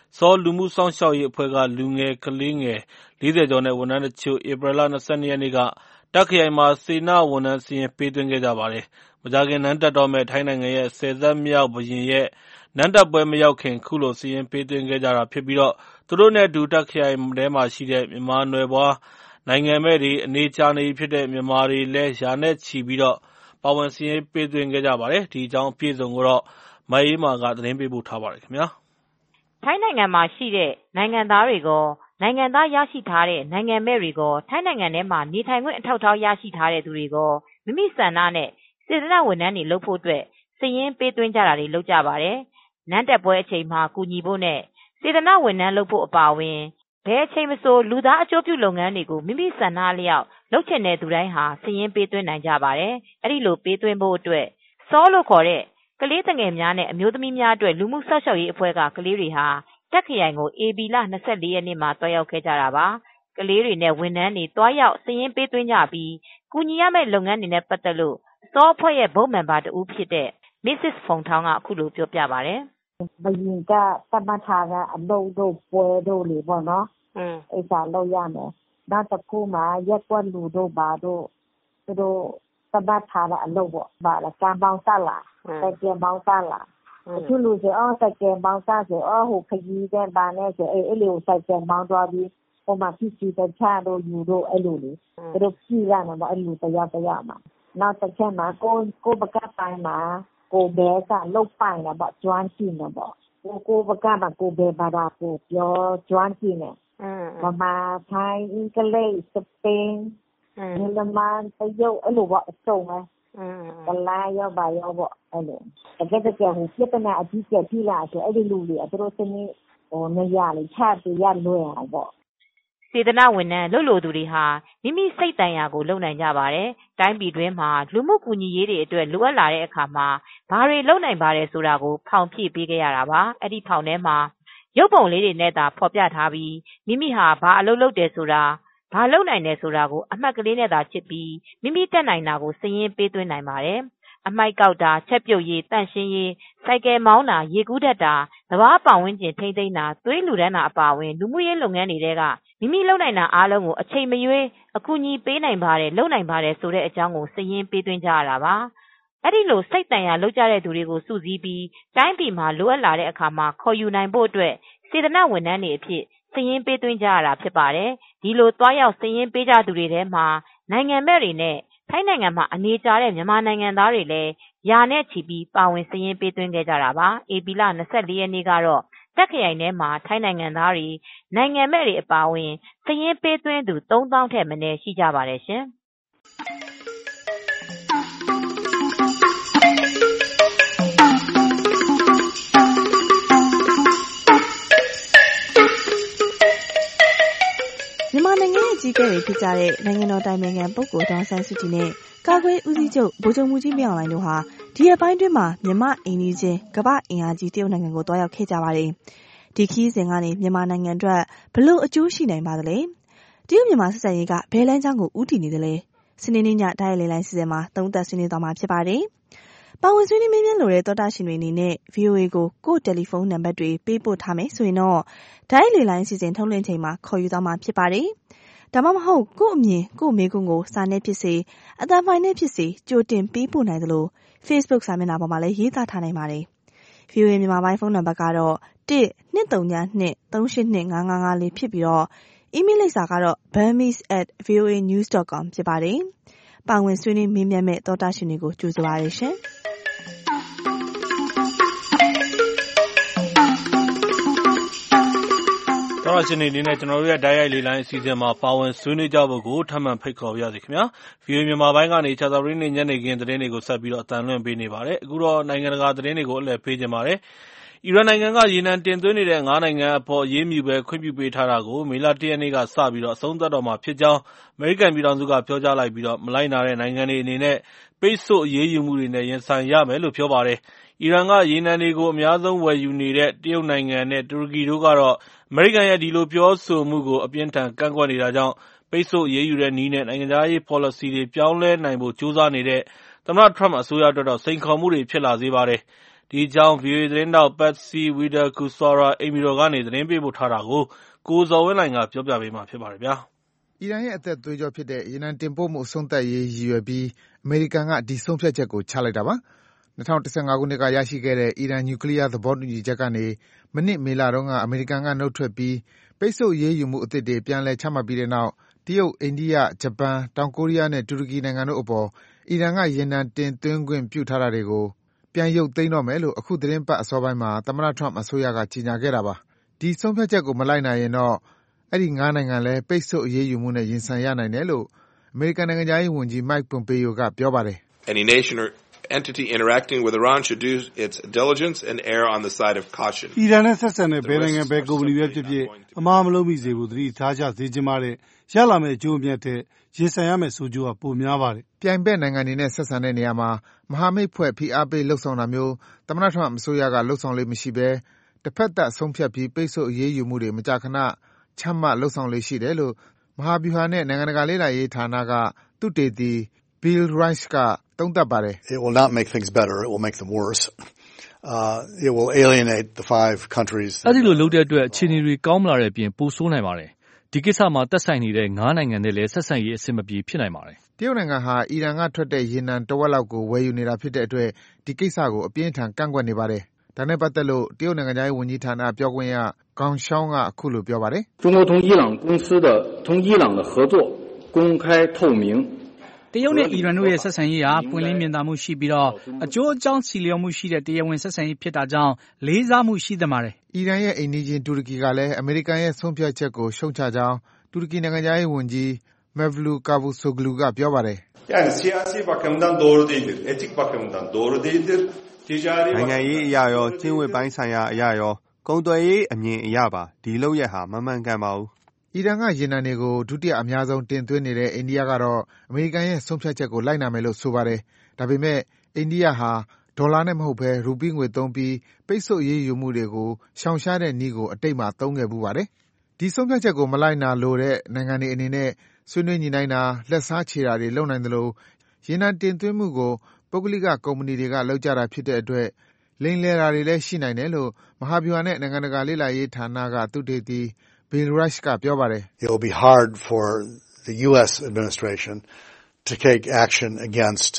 စောလူမှုစောင့်ရှောက်ရေးအဖွဲ့ကလူငယ်ကလေးငယ်40ကျော်နဲ့ဝန်ထမ်းတချို့ဧပြီလ22ရက်နေ့ကတာ့ခရိုင်မှာစေတနာ့ဝန်ထမ်းစာရင်းပေးသွင်းခဲ့ကြပါတယ်။မကြာခင်နန်းတက်တော့မဲ့ထိုင်းနိုင်ငံရဲ့10သက်မြောက်ဘုရင်ရဲ့နန်းတက်ပွဲမရောက်ခင်ခုလိုစာရင်းပေးသွင်းခဲ့ကြတာဖြစ်ပြီးသူတို့နဲ့အတူတာ့ခရိုင်ထဲမှာရှိတဲ့မြန်မာနွယ်ဖွားနိုင်ငံမဲ့တွေအနေကြာနေဖြစ်တဲ့မြန်မာတွေလည်းရာနဲ့ချီပြီးပါဝင်စာရင်းပေးသွင်းခဲ့ကြပါတယ်။ဒီအကြောင်းအပြည့်အစုံကိုမအေးမာကသတင်းပေးပို့ထားပါတယ်ခင်ဗျာ။ထိုင်းနိုင်ငံမှာရှိတဲ့နိုင်ငံသားတွေကိုနိုင်ငံသားရရှိထားတဲ့နိုင်ငံမဲ့တွေကိုထိုင်းနိုင်ငံထဲမှာနေထိုင်ခွင့်အထောက်အထားရရှိထားတဲ့သူတွေကိုမိမိဆန္ဒနဲ့စေတနာ့ဝန်ထမ်းတွေလုပ်ဖို့အတွက်စာရင်းပေးသွင်းကြတာတွေလုပ်ကြပါတယ်။နန်းတက်ပွဲအချိန်မှာကူညီဖို့နဲ့စေတနာ့ဝန်ထမ်းလုပ်ဖို့အပါအဝင်ဘယ်အချိန်မဆိုလူသားအကျိုးပြုလုပ်ငန်းတွေကိုမိမိဆန္ဒအလျောက်လုပ်ချင်တဲ့သူတိုင်းဟာစာရင်းပေးသွင်းနိုင်ကြပါတယ်။အဲဒီလိုပေးသွင်းဖို့အတွက်စောလို့ခေါ်တဲ့ကလေးငယ်များနဲ့အမျိုးသမီးများအတွက်လူမှုစောင့်ရှောက်ရေးအဖွဲ့ကကလေးတွေဟာတက်ခရိုင်ကိုဧပြီလ24ရက်နေ့မှာတွားရောက်ခဲ့ကြတာပါ။ကလေးတွေနဲ့ဝန်ထမ်းတွေတွားရောက်စာရင်းပေးသွင်းကြပြီးကူညီရမယ့်လုပ်ငန်းတွေနဲ့ပတ်သက်လို့စောအဖွဲ့ရဲ့ဘုတ်မန်ပါတဦးဖြစ်တဲ့ Mrs. ဖုန်ထောင်းကအခုလိုပြောပြပါတယ်။ဘယင်ကတမထာကအလုပ်တို့ပွဲတို့လေပေါ့နော်။အဲ့ဒါလုပ်ရမယ်။နောက်တစ်ခုမှရက်ကွက်လူတို့ပါတို့သူတို့တမထာကအလုပ်ပေါ့။ဗါလားကံပေါင်းစားလား။တကယ်ပေါင်းစားလား။အခုလူဆိုတကယ်ပေါင်းစားဆိုဟိုခကြီးတဲ့ဘာနဲ့ဆိုအဲ့လိုစိုက်ကြပေါင်းသွားပြီးဟိုမှာဖြစ်စီတဲ့ချာတို့ယူတို့အဲ့လိုလေ။သူတို့ပြည်ရမှာအဲ့လိုတရားမှာနောက်တစ်ချက်မှာကိုပကပိုင်းမှာကိုဘဲကလုတ်ပိုင်တာပေါ့ကျွမ်းကြည့်နေပေါ့ကိုပကမှာကိုဘဲဘာသာကိုပြောကျွမ်းကြည့်နေမှာထိုင်းအင်္ဂလိပ်စပိန်မြန်မာတရုတ်အဲ့လိုပေါ့အစုံပဲကလာရောပါရောပေါ့အဲ့လိုတကယ်ဟိုပြဿနာအကြီးကျယ်ကြီးလာဆိုအဲ့ဒီလူတွေသူတို့စနေဟိုနေရလေချပြရလွယ်အောင်ပေါ့စေတနာ့ဝန်ထမ်းလုပ်သူတွေဟာမိမိစိတ်တန်ရာကိုလုပ်နိုင်ကြပါတယ်။တိုင်းပြည်တွင်းမှာလူမှုကူညီရေးတွေအတွက်လိုအပ်လာတဲ့အခါမှာဘာတွေလုပ်နိုင်ပါတယ်ဆိုတာကိုဖောင်ဖြည့်ပေးခဲ့ရတာပါ။အဲ့ဒီဖောင်ထဲမှာရုပ်ပုံလေးတွေနဲ့သာဖော်ပြထားပြီးမိမိဟာဘာအလုပ်လုပ်တယ်ဆိုတာဘာလုပ်နိုင်တယ်ဆိုတာကိုအမှတ်ကလေးနဲ့သာချစ်ပြီးမိမိတက်နိုင်တာကိုစာရင်းပေးသွင်းနိုင်ပါတယ်။အမိုက်ကောက်တာချက်ပြုတ်ရေးတန့်ရှင်းရေးစိုက်ကယ်မောင်းတာရေကူးတတ်တာသဘာဝပတ်ဝန်းကျင်ထိန်းသိမ်းတာသွေးလူဒန်းတာအပါအဝင်လူမှုရေးလုပ်ငန်းတွေကမိမိလုပ်နိုင်တာအားလုံးကိုအချိန်မရွေးအကူအညီပေးနိုင်ပါတယ်လုပ်နိုင်ပါတယ်ဆိုတဲ့အကြောင်းကိုစာရင်းပေးသွင်းကြရတာပါအဲ့ဒီလိုစိတ်တန်ရာလုပ်ကြတဲ့သူတွေကိုစုစည်းပြီးတိုင်းပြည်မှာလိုအပ်လာတဲ့အခါမှာခေါ်ယူနိုင်ဖို့အတွက်စေတနာ့ဝန်ထမ်းတွေအဖြစ်စာရင်းပေးသွင်းကြရတာဖြစ်ပါတယ်ဒီလိုတွားရောက်စာရင်းပေးကြသူတွေထဲမှာနိုင်ငံမဲ့တွေနဲ့ထိုင်းနိုင်ငံမှာအနေကျတဲ့မြန်မာနိုင်ငံသားတွေလည်းရာနဲ့ချီပြီးပါဝင်စာရင်းပေးသွင်းခဲ့ကြတာပါဧပြီလ24ရက်နေ့ကတော့တက်ခရိုင်ထဲမှာထိုင်းနိုင်ငံသားတွေနိုင်ငံမဲ့တွေအပါအဝင်စာရင်းပေးသွင်းသူ3000ထက်မနည်းရှိကြပါတယ်ရှင်မြန်မာနိုင်ငံရဲ့ကြီးကဲတွေဖြစ်ကြတဲ့နိုင်ငံတော်တိုင်ပင်ခံပုဂ္ဂိုလ်ဒေါ်အောင်ဆန်းစုကြည်နဲ့ကာကွယ်ဦးစီးချုပ်ဗိုလ်ချုပ်မှူးကြီးမင်းအောင်လှိုင်တို့ဟာဒီရက်ပိုင်းတွင်းမှာမြန်မာအိမ်နီးချင်းကမ္ဘာ့အင်အားကြီးတရုတ်နိုင်ငံကိုတွားရောက်ခဲ့ကြပါတယ်။ဒီခရီးစဉ်ကနေမြန်မာနိုင်ငံအတွက်ဘလို့အကျိုးရှိနိုင်ပါသလဲ။တရုတ်မြန်မာဆက်ဆံရေးကဘယ်လမ်းကြောင်းကိုဦးတည်နေသလဲ။စနေနေ့ညတိုင်းလေလိုင်းစီစဉ်မှာသုံးသပ်ဆွေးနွေးသွားမှာဖြစ်ပါတယ်။ပါဝင်ဆွေးနွေးမေးမြန်းလိုတဲ့သောတာရှင်တွေအနေနဲ့ VOA ကိုတယ်လီဖုန်းနံပါတ်တွေပေးပို့ထားမယ်ဆိုရင်တော့တိုင်းလေလိုင်းစီစဉ်ထုတ်လွှင့်ချိန်မှာခေါ်ယူသွားမှာဖြစ်ပါတယ်။ဒါမှမဟုတ်ကို့အမြင်ကို့မေးခွန်းကိုစာနဲ့ဖြစ်စေအသံဖိုင်နဲ့ဖြစ်စေကြိုတင်ပေးပို့နိုင်သလို Facebook စာမျက်နှာပေါ်မှာလည်းရေးသားထားနိုင်ပါတယ်။ VOA မြန်မာပိုင်းဖုန်းနံပါတ်ကတော့12393825554ဖြစ်ပြီးတော့အီးမေးလ်လိပ်စာကတော့ burmese@voanews.com ဖြစ်ပါတယ်။ပါဝင်ဆွေးနွေးမေးမြန်းမဲ့သောတာရှင်တွေကိုကြိုဆိုပါရရှင်။သောတာရှင်တွေအနေနဲ့ကျွန်တော်တို့ရဲ့တိုက်ရိုက်လေလိုင်းအစီအစဉ်မှာပါဝင်ဆွေးနွေးကြဖို့ကိုထပ်မံဖိတ်ခေါ်ပါရစေခင်ဗျာ။ VOA မြန်မာပိုင်းကနေခြားသောနေ့ညနေခင်းသတင်းတွေကိုဆက်ပြီးတော့အသံလွှင့်ပေးနေပါတယ်။အခုတော့နိုင်ငံတကာသတင်းတွေကိုအလှည့်ပေးကြပါမယ်။အီရန်နိုင်ငံကရေနံတင်သွင်းနေတဲ့9နိုင်ငံအပေါ်အရေးမယူဘဲခွင့်ပြုပေးထားတာကိုမေလ1ရက်နေ့ကစပြီးတော့အဆုံးသတ်တော့မှာဖြစ်ကြောင်းအမေရိကန်ပြည်ထောင်စုကပြောကြားလိုက်ပြီးတော့မလိုက်နာတဲ့နိုင်ငံတွေအနေနဲ့ပိတ်ဆို့အရေးယူမှုတွေနဲ့ရင်ဆိုင်ရမယ်လို့ပြောပါတယ်။အီရန်ကရေနံတွေကိုအများဆုံးဝယ်ယူနေတဲ့တရုတ်နိုင်ငံနဲ့တူရကီတို့ကတော့အမေရိကန်ရဲ့ဒီလိုပြောဆိုမှုကိုအပြင်းထန်ကန့်ကွက်နေတာကြောင့်ပိတ်ဆို့အရေးယူတဲ့နည်းနဲ့နိုင်ငံခြားရေး policy တွေပြောင်းလဲနိုင်ဖို့ကြိုးစားနေတဲ့သမ္မတ Trump အစိုးရအတွက်တော့စိန်ခေါ်မှုတွေဖြစ်လာစေပါတယ်။ဒီအကြောင်း VOA သတင်းထောက် Patsy Widakuswara အိမ်ဖြူတော်ကနေသတင်းပေးပို့ထားတာကိုကိုဇော်ဝင်းလှိုင်ကပြောပြပေးမှာဖြစ်ပါတယ်ဗျာ။အီရန်ရဲ့အသက်သွေးကြောဖြစ်တဲ့ရေနံတင်ပို့မှုအဆုံးသတ်ရေးရည်ရွယ်ပြီးအမေရိကန်ကဒီဆုံးဖြတ်ချက်ကိုချလိုက်တာပါ။2015ခုနှစ်ကရရှိခဲ့တဲ့အီရန်နျူကလ িয়ার သဘောတူညီချက်ကနေမနှစ်မေလတုန်းကအမေရိကန်ကနှုတ်ထွက်ပြီးပိတ်ဆို့အရေးယူမှုအသစ်တွေပြန်လည်ချမှတ်ပြီးတဲ့နောက်တရုတ်၊အိန္ဒိယ၊ဂျပန်၊တောင်ကိုရီးယားနဲ့တူရကီနိုင်ငံတို့အပေါ်အီရန်ကရေနံတင်သွင်းခွင့်ပြုထားတာတွေကိုပြန်ရုပ်သိမ်းတော့မယ်လို့အခုသီတင်းပတ်အစောပိုင်းမှာသမ္မတ Trump အစိုးရကကြေညာခဲ့တာပါ။ဒီဆုံးဖြတ်ချက်ကိုမလိုက်နာရင်တော့အဲဒီ၅နိုင်ငံလည်းပိတ်ဆို့အရေးယူမှုနဲ့ရင်ဆိုင်ရနိုင်တယ်လို့အမေရိကန်နိုင်ငံခြားရေးဝန်ကြီး Mike Pompeo ကပြောပါတယ်။ Any nation or entity interacting with Iran should do its diligence and err on the side of caution. အီရန်နဲ့ဆက်ဆံတဲ့ဘယ်နိုင်ငံဘယ်ကုမ္ပဏီပဲဖြစ်ဖြစ်အမှားမလုပ်မိစေဖို့သတိထားကြစေချင်ပါတယ်။ရလာမယ့်အကျိုးအမြတ်တဲ့ရင်ဆိုင်ရမယ့်ဆိုးကျိုးကပိုများပါတယ်။ပြိုင်ဘက်နိုင်ငံတွေနဲ့ဆက်ဆံတဲ့နေရာမှာမဟာမိတ်ဖွဲ့ဖိအားပေးလှုပ်ဆောင်တာမျိုးသမ္မတ Trump အစိုးရကလှုပ်ဆောင်လေ့မရှိဘဲတစ်ဖက်သတ်ဆုံးဖြတ်ပြီးပိတ်ဆို့အရေးယူမှုတွေမကြာခဏချမှတ်လှုပ်ဆောင်လေ့ရှိတယ်လို့မဟာဗျူဟာနဲ့နိုင်ငံတကာလေ့လာရေးဌာနကသုတေသီ Bill Rice ကသုံးသပ်ပါတယ်။ It will not make things better, it will make them worse. It will alienate the 5 countries. အဲဒီလိုလုပ်တဲ့အတွက်အခြေအနေတွေကောင်းမလာတဲ့အပြင်ပိုဆိုးနိုင်ပါတယ်။ဒီကိစ္စမှာသက်ဆိုင်နေတဲ့9နိုင်ငံနဲ့လည်းဆက်ဆံရေးအဆင်မပြေဖြစ်နိုင်ပါတယ်။တရုတ်နိုင်ငံဟာအီရန်ကထွက်တဲ့ရေနံတဝက်လောက်ကိုဝယ်ယူနေတာဖြစ်တဲ့အတွက်ဒီကိစ္စကိုအပြင်းထန်ကန့်ကွက်နေပါတယ်။ဒါနဲ့ပတ်သက်လို့တရုတ်နိုင်ငံခြားရေးဝန်ကြီးဌာနပြောခွင့်ရ Geng Shuang ကအခုလိုပြောပါတယ်။中国同伊朗公司的同伊朗的合作公开透明တရုတ်နဲ့အီရန်တို့ရဲ့ဆက်ဆံရေးဟာပွင့်လင်းမြင်သာမှုရှိပြီးတော့အကျိုးအကြောင်းစီလျော်မှုရှိတဲ့တရားဝင်ဆက်ဆံရေးဖြစ်တာကြောင့်လေးစားမှုရှိသင့်ပါတယ်။အီရန်ရဲ့အိမ်နီးချင်းတူရကီကလည်းအမေရိကန်ရဲ့ဆုံးဖြတ်ချက်ကိုရှုတ်ချကြောင်းတူရကီနိုင်ငံခြားရေးဝန်ကြီး Mevlut Cavusoglu ကပြောပါတယ်။ Yani siyasi bakımdan doğru değildir, etik bakımdan doğru değildir. နိုင်ငံရေးအရာရောကျင့်ဝတ်ပိုင်းဆိုင်ရာအရာရောကုန်သွယ်ရေးအမြင်အရပါဒီလုပ်ရက်ဟာမမှန်ကန်ပါဘူး။အီရန်ကရေနံတွေကိုဒုတိယအများဆုံးတင်သွင်းနေတဲ့အိန္ဒိယကတော့အမေရိကန်ရဲ့ဆုံးဖြတ်ချက်ကိုလိုက်နာမယ်လို့ဆိုပါတယ်။ဒါပေမဲ့အိန္ဒိယဟာဒေါ်လာနဲ့မဟုတ်ဘဲရူပီးငွေသုံးပြီးပိတ်ဆို့အရေးယူမှုတွေကိုရှောင်ရှားတဲ့နည်းကိုအတိတ်မှာသုံးခဲ့ဖူးပါတယ်။ဒီဆုံးဖြတ်ချက်ကိုမလိုက်နာလိုတဲ့နိုင်ငံတွေအနေနဲ့ဆွေးနွေးညှိနှိုင်းတာ၊လက်စားချေတာတွေလုပ်နိုင်သလိုရေနံတင်သွင်းမှုကိုပုဂ္ဂလိကကုမ္ပဏီတွေကလုပ်ကြတာဖြစ်တဲ့အတွက်လိမ်လည်တာတွေလည်းရှိနိုင်တယ်လို့မဟာဗျူဟာနဲ့နိုင်ငံတကာလေ့လာရေးဌာနကသုတေသီ Bill Rice ကပြောပါတယ်။ It will be hard for the US administration to take action against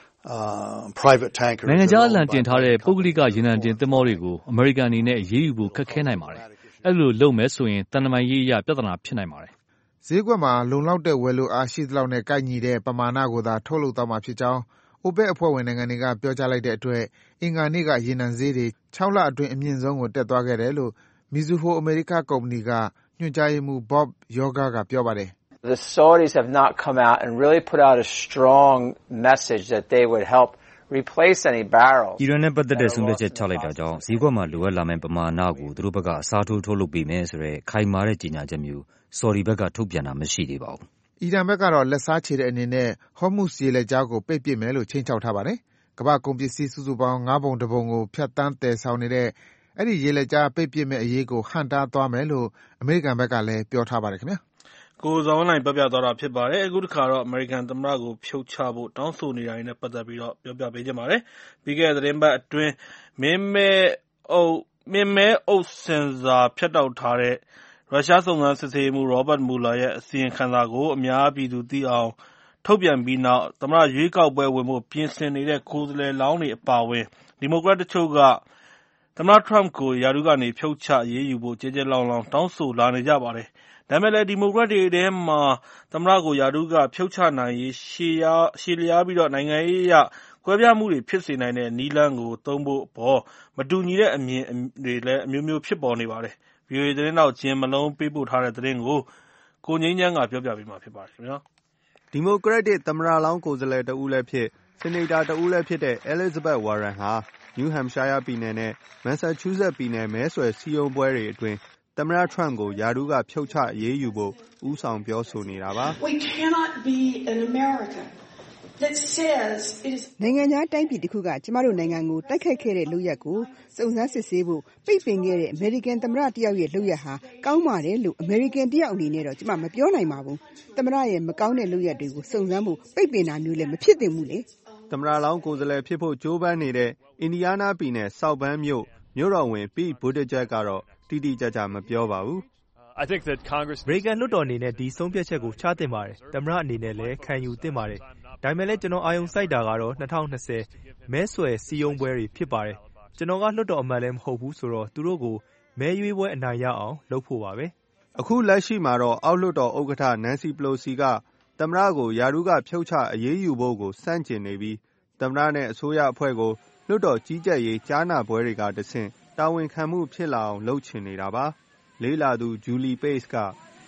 private tankers. နိုင်ငံခြားအလံတင်ထားတဲ့ပုဂ္ဂလိကရေနံတင်သင်္ဘောတွေကိုအမေရိကန်အနေနဲ့အရေးယူဖို့ခက်ခဲနိုင်ပါတယ်။အဲဒီလိုလုပ်မယ်ဆိုရင်တန်တမာရေးအရပြဿနာဖြစ်နိုင်ပါတယ်။ဈေးကွက်မှာလုံလောက်တဲ့ဝယ်လိုအားရှိသလောက်နဲ့ကိုက်ညီတဲ့ပမာဏကိုသာထုတ်လုပ်သွားမှာဖြစ်ကြောင်းOPEC အဖွဲ့ဝင်နိုင်ငံတွေကပြောကြားလိုက်တဲ့အတွက်အင်္ဂါနေ့ကရေနံဈေးတွေ6လအတွင်းအမြင့်ဆုံးကိုတက်သွားခဲ့တယ်လို့မီဇူဟိုအမေရိကကုမ္ပဏီကညွှန်ကြားရေးမှူး Bob Yorga ကပြောပါတယ်။ The Saudis have not come out and really put out a strong message that they would help replace any barrels. အီရန်နဲ့ပတ်သက်တဲ့ဆုံးဖြတ်ချက်ချလိုက်တာကြောင့်ဈေးကွက်မှာလိုအပ်လာမယ့်ပမာဏကိုသူတို့ဘက်ကအစားထိုးထုတ်လုပ်ပေးမယ်ဆိုတဲ့ခိုင်မာတဲ့ကြေညာချက်မျိုးဆော်ဒီဘက်ကထုတ်ပြန်တာမရှိသေးပါဘူး။အီရန်ဘက်ကတော့လက်စားချေတဲ့အနေနဲ့ဟော်မုဇ်ရေလက်ကြားကိုပိတ်ပစ်မယ်လို့ခြိမ်းခြောက်ထားပါတယ်။ကမ္ဘာ့ကုန်ပစ္စည်းစုစုပေါင်း၅ပုံ၁ပုံကိုဖြတ်သန်းသယ်ဆောင်နေတဲ့အဲဒီရေလက်ကြားပိတ်ပစ်မယ့်အရေးကိုဟန့်တားသွားမယ်လို့အမေရိကန်ဘက်ကလည်းပြောထားပါတယ်ခင်ဗျာ။ကိုဇော်ဝင်းလှိုင်ပြောပြသွားတာဖြစ်ပါတယ်။အခုတစ်ခါတော့အမေရိကန်သမ္မတကိုဖြုတ်ချဖို့တောင်းဆိုနေတာတွေနဲ့ပတ်သက်ပြီးတော့ပြောပြပေးချင်ပါတယ်။ပြီးခဲ့တဲ့သတင်းပတ်အတွင်းမင်းမဲအုပ်စင်ဆာဖြတ်တောက်ထားတဲ့ရုရှားစုံစမ်းစစ်ဆေးရေးမှူး Robert Mueller ရဲ့အစီရင်ခံစာကိုအများပြည်သူသိအောင်ထုတ်ပြန်ပြီးနောက်သမ္မတရွေးကောက်ပွဲဝင်ဖို့ပြင်ဆင်နေတဲ့ကိုယ်စားလှယ်လောင်းတွေအပါအဝင်ဒီမိုကရက်တချို့ကသမ္မတ Trump ကိုရာထူးကနေဖြုတ်ချအရေးယူဖို့ကျယ်ကျယ်လောင်လောင်တောင်းဆိုလာနေကြပါတယ်။ဒါပေမဲ့လည်းဒီမိုကရက်တွေထဲမှာသမ္မတကိုရာထူးကဖြုတ်ချနိုင်ရေးရှည်လျားပြီးတော့နိုင်ငံရေးအရကွဲပြားမှုတွေဖြစ်စေနိုင်တဲ့နည်းလမ်းကိုသုံးဖို့အပေါ်မတူညီတဲ့အမြင်တွေလည်းအမျိုးမျိုးဖြစ်ပေါ်နေပါတယ်။ VOA သတင်းထောက်ဂျင်မလုံးပေးပို့ထားတဲ့သတင်းကိုကိုငြိမ်းချမ်းကပြောပြပေးမှာဖြစ်ပါတယ်ခင်ဗျာ။ဒီမိုကရက်တစ်သမ္မတလောင်းကိုယ်စားလှယ်တဦးလည်းဖြစ်ဆီနိတ်တာတဦးလည်းဖြစ်တဲ့ Elizabeth Warren ဟာ New Hampshire ပြည်နယ်နဲ့ Massachusetts ပြည်နယ်မဲဆွယ်စည်းရုံးပွဲတွေအတွင်းသမ္မတ Trump ကိုရာထူးကဖြုတ်ချအရေးယူဖို့ဦးဆောင်ပြောဆိုနေတာပါ။ We cannot be an America that says it is နိုင်ငံခြားတိုင်းပြည်တစ်ခုကကျမတို့နိုင်ငံကိုတိုက်ခိုက်ခဲ့တဲ့လုပ်ရက်ကိုစုံစမ်းစစ်ဆေးဖို့ပိတ်ပင်ခဲ့တဲ့ American သမ္မတတယောက်ရဲ့လုပ်ရက်ဟာကောင်းပါတယ်လို့ American တယောက်အနေနဲ့တော့ကျမမပြောနိုင်ပါဘူး။သမ္မတရဲ့မကောင်းတဲ့လုပ်ရက်တွေကိုစုံစမ်းဖို့ပိတ်ပင်တာမျိုးလည်းမဖြစ်သင့်ဘူးလေ။သမ္မတလောင်းကိုယ်စားလှယ်ဖြစ်ဖို့ကြိုးပမ်းနေတဲ့အင်ဒီယားနားပြည်နယ်ဆောက်ဘန်းမြို့တော်ဝန် Pete Buttigieg ကတော့တိတိကျကျမပြောပါဘူး။အမေရိကန်လွှတ်တော်အနေနဲ့ဒီဆုံးဖြတ်ချက်ကိုချသင့်ပါတယ်။သမ္မတအနေနဲ့လည်းခံယူသင့်ပါတယ်။ဒါပေမဲ့လည်းကျွန်တော်အာရုံစိုက်တာကတော့2020မဲဆွယ်စည်းရုံးပွဲတွေဖြစ်ပါတယ်။ကျွန်တော်ကလွှတ်တော်အမတ်လည်းမဟုတ်ဘူးဆိုတော့သူတို့ကိုမဲရွေးပွဲအနိုင်ရအောင်လုပ်ဖို့ပါပဲ။အခုလက်ရှိမှာတော့အောက်လွှတ်တော်ဥက္ကဋ္ဌ Nancy Pelosi ကသမ္မတကိုရာထူးကဖြုတ်ချအရေးယူဖို့ကိုစန့်ကျင်နေပြီးသမ္မတနဲ့အစိုးရအဖွဲ့ကိုလွှတ်တော်ကြီးကြပ်ရေးကြားနာပွဲတွေကတဆင့်တာဝန်ခံမှုဖြစ်လာအောင်လုပ်ချင်နေတာပါ။လေးလာသူ Julie Pace က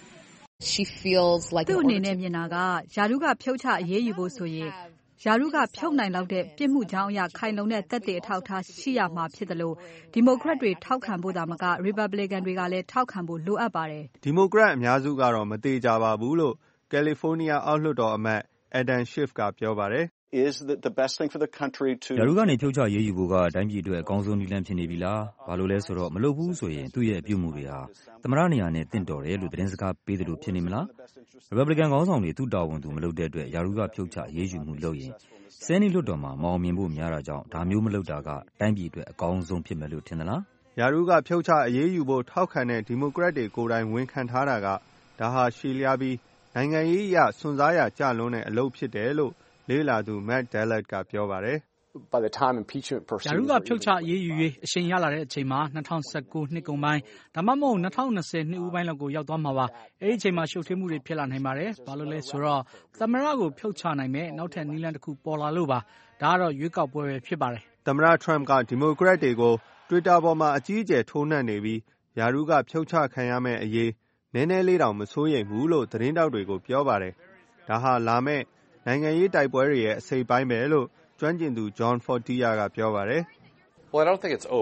သူ့အနေနဲ့မြင်တာကရာထူးကဖြုတ်ချအရေးယူဖို့ဆိုရင်ရာထူးကဖြုတ်နိုင်လောက်တဲ့ပြစ်မှုကြောင်းအရခိုင်လုံတဲ့သက်သေအထောက်အထားရှိရမှာဖြစ်တယ်လို့ဒီမိုကရက်တွေထောက်ခံဖို့သာမက Republican တွေကလည်းထောက်ခံဖို့လိုအပ်ပါတယ်။ဒီမိုကရက်အများစုကတော့မသေးကြပါဘူးလို့ကယ်လီဖိုးနီးယားအောက်လွှတ်တော်အမတ် Adam Schiff ကပြောပါတယ်။ရာထူးကနေဖြုတ်ချရေးယူဖို့ကတိုင်းပြည်အတွက်အကောင်းဆုံးနည်းလမ်းဖြစ်နေပြီလား။ဘာလို့လဲဆိုတော့မလုပ်ဘူးဆိုရင်သူ့ရဲ့အပြုအမူတွေဟာသမ္မတနေရာနဲ့တင့်တော်တယ်လို့သတင်းစကားပေးသလိုဖြစ်နေမလား။ Republican ခေါင်းဆောင်တွေသူ့တာဝန်သူမလုပ်တဲ့အတွက်ရာထူးကဖြုတ်ချရေးယူမှုလုပ်ရင်Senate လွှတ်တော်မှာမအောင်မြင်ဖို့များတာကြောင့်ဒါမျိုးမလုပ်တာကတိုင်းပြည်အတွက်အကောင်းဆုံးဖြစ်မယ်လို့ထင်သလား။ရာထူးကဖြုတ်ချအရေးယူဖို့ထောက်ခံတဲ့ဒီမိုကရက်တွေကိုယ်တိုင်ဝန်ခံထားတာကဒါဟာရှည်လျားပြီးနိုင်ငံရေးအရစွန့်စားရကျလွန်းတဲ့အလုပ်ဖြစ်တယ်လို့လေ့လာသူ Matt Dallert ကပြောပါတယ်။ရာထူးကဖြုတ်ချအရေးယူရေးအချိန်ရလာတဲ့အချိန်မှာ2019နှစ်ကုန်ပိုင်းဒါမှမဟုတ်2020နှစ်ဦးပိုင်းလောက်ကိုရောက်သွားမှာပါ။အဲဒီအချိန်မှာရှုပ်ထွေးမှုတွေဖြစ်လာနိုင်ပါတယ်။ဘာလို့လဲဆိုတော့သမ္မတကိုဖြုတ်ချနိုင်မဲ့နောက်ထပ်နည်းလမ်းတစ်ခုပေါ်လာလို့ပါ။ဒါကတော့ရွေးကောက်ပွဲပဲဖြစ်ပါတယ်။သမ္မတ Trump ကဒီမိုကရက်တွေကို Twitter ပေါ်မှာအကြီးအကျယ်ထိုးနှက်နေပြီးရာထူးကဖြုတ်ချခံရမယ့်အရေးနည်းနည်းလေးတောင်မစိုးရိမ်ဘူးလို့သတင်းတောက်တွေကိုပြောပါတယ်။ဒါဟာလာမဲ့နိုင်ငံရေးတိုက်ပွဲတွေရဲ့အစိပ်ပိုင်းပဲလို့ကျွမ်းကျင်သူ John Fortier ကပြောပါတယ်။ကျွန်တော်ထင်တာ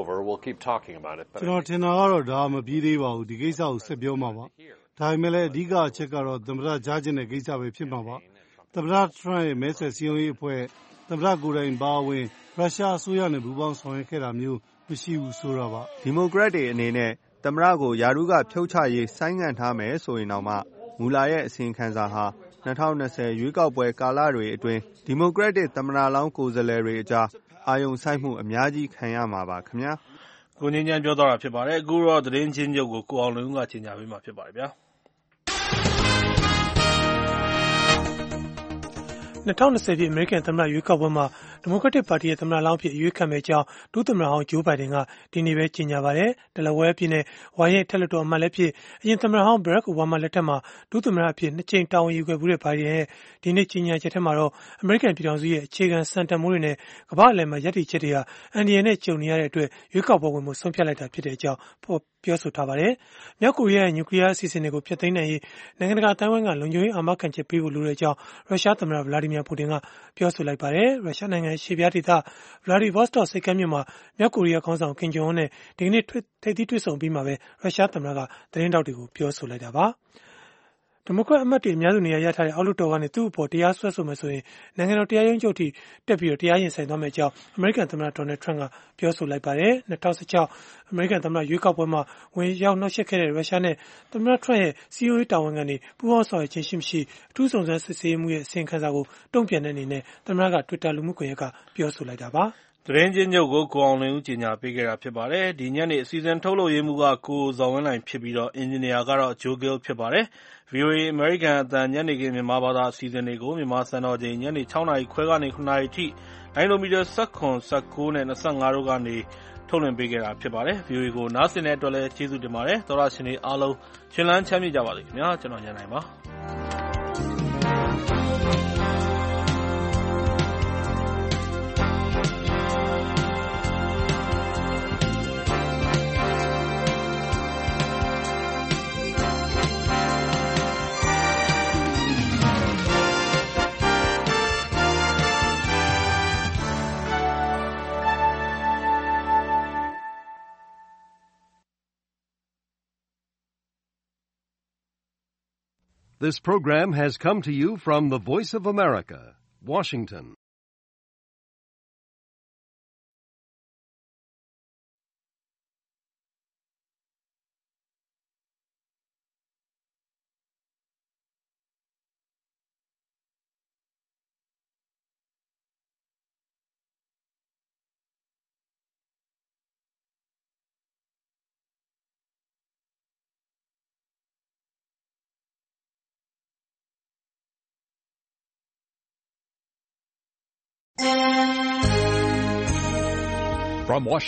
ကတော့ဒါမပြီးသေးပါဘူး။ဒီကိစ္စကိုဆက်ပြောမှာပါ။ဒါပေမဲ့လည်းအဓိကအချက်ကတော့သမ္မတကြားကျင်တဲ့ကိစ္စပဲဖြစ်မှာပါ။သမ္မတ Trump ရဲ့မဲဆွယ်စည်းရုံးရေးအဖွဲ့သမ္မတကိုယ်တိုင်ပါဝင်ရုရှားအစိုးရနဲ့ပူးပေါင်းဆောင်ရွက်ခဲ့တာမျိုးမရှိဘူးဆိုတာပါ။ဒီမိုကရက်တွေအနေနဲ့သမ္မတကိုရာထူးကဖြုတ်ချရေးဆိုင်းငံ့ထားမယ်ဆိုရင်တော့မှမူလာရဲ့အစီရင်ခံစာဟာ2020ရွေးကောက်ပွဲကာလတွေအတွင်းဒီမိုကရက်တစ်သမ္မတလောင်းကိုယ်စားလှယ်တွေအကြားအာရုံစိုက်မှုအများကြီးခံရမှာပါခင်ဗျာ။ကိုငြိမ်းချမ်းပြောသွားတာဖြစ်ပါတယ်။အခုတော့သတင်းချင်းချုပ်ကိုအောင်လွင်ဦးကကြီးညာပေးမှာဖြစ်ပါတယ်ဗျာ။ 2020ပြည့်အမေရိကန်သမ္မတရွေးကောက်ပွဲမှာဒီမိုကရက်တစ်ပါတီရဲ့သမ္မတလောင်းဖြစ်အရွေးခံမယ့်အကြောင်းဒုသမ္မတဟောင်းဂျိုးဘိုင်ဒန်ကဒီနေ့ပဲကြေညာပါတယ်။ Delaware ပြည်နယ်ဝါရင်ထက်လွှတ်တော်အမတ်လည်းဖြစ်အရင်သမ္မတဟောင်း Barack Obama လက်ထက်မှာဒုသမ္မတအဖြစ်2ကြိမ်တာဝန်ယူခဲ့မှုတဲ့ဘိုင်ဒန်ရဲ့ဒီနေ့ကြေညာချက်ထဲမှာတော့အမေရိကန်ပြည်ထောင်စုရဲ့အခြေခံစံတန်ဖိုးတွေနဲ့ကမ္ဘာ့အလယ်မှာရပ်တည်ချက်တွေဟာအန်ဒီရယ်နဲ့ကြုံနေရတဲ့အတွက်ရွေးကောက်ပွဲဝင်မှုဆုံးဖြတ်လိုက်တာဖြစ်တဲ့အကြောင်းပြောဆိုထားပါတယ်။မြောက်ကိုရီးယားရဲ့နျူကလီးယားအစီအစဉ်တွေကိုဖျက်သိမ်းနိုင်ရေးနိုင်ငံတကာအသိုင်းအဝိုင်းကလုံခြုံရေးအာမခံချက်ပေးဖို့လိုတဲ့အကြောင်းရုရှားသမ္မတ Vladimir Putin ကပြောဆိုလိုက်ပါတယ်။ရုရှားနိုင်ငံရှေ့ပြားဒေသ Vladivostok ဆိပ်ကမ်းမြို့မှာမြောက်ကိုရီးယားခေါင်းဆောင် Kim Jong Un နဲ့ဒီကနေ့ထိပ်သီးတွေ့ဆုံပြီးမှပဲရုရှားသမ္မတကသတင်းထောက်တွေကိုပြောဆိုလိုက်တာပါ။ဒီမိုကရက်အမတ်တွေအများစုနေရာရထားတဲ့အောက်လွှတ်တော်ကနေသူ့အပေါ်တရားစွဲဆိုမယ်ဆိုရင်နိုင်ငံတော်တရားရုံးချုပ်ထိတက်ပြီးတရားရင်ဆိုင်သွားမယ့်အကြောင်းအမေရိကန်သမ္မတ Donald Trump ကပြောဆိုလိုက်ပါတယ်။2016အမေရိကန်သမ္မတရွေးကောက်ပွဲမှာဝင်ရောက်နှောက်ယှက်ခဲ့တဲ့ရုရှားနဲ့သမ္မတ Trump ရဲ့စီအိုအေတာဝန်ခံတွေပူးပေါင်းဆောင်ရွက်ခြင်းရှိမရှိအထူးစုံစမ်းစစ်ဆေးမှုရဲ့အစီရင်ခံစာကိုတုံ့ပြန်တဲ့အနေနဲ့သမ္မတက Twitter လူမှုကွန်ရက်ကပြောဆိုလိုက်တာပါ။သတင်းချင်းချုပ်ကိုအောင်လွင်ဦးကြေညာပေးခဲ့တာဖြစ်ပါတယ်။ဒီညနေအစီအစဉ်ထုတ်လုပ်ရေးမှူးကကိုဇော်ဝင်းလှိုင်ဖြစ်ပြီးအင်ဂျင်နီယာကတော့ Joe Gill ဖြစ်ပါတယ်။ VOA အမေရိကန်အသံညနေခင်းမြန်မာဘာသာအစီအစဉ်တွေကိုမြန်မာစံတော်ချိန်ညနေ 6 နာရီခွဲကနေ 7 နာရီထိလိုင်းနိုမီတာ17, 19 နဲ့ 25တို့ကနေထုတ်လွှင့်ပေးခဲ့တာဖြစ်ပါတယ်။ VOA ကိုနားဆင်တဲ့အတွက်လည်းကျေးဇူးတင်ပါတယ်။သောတရှင်တွေအားလုံးရှင်လန်းချမ်းမြေ့ကြပါစေခင်ဗျာ။ကျွန်တော်ရန်နိုင်ပါ This program has come to you from the Voice of America, Washington. From Washington.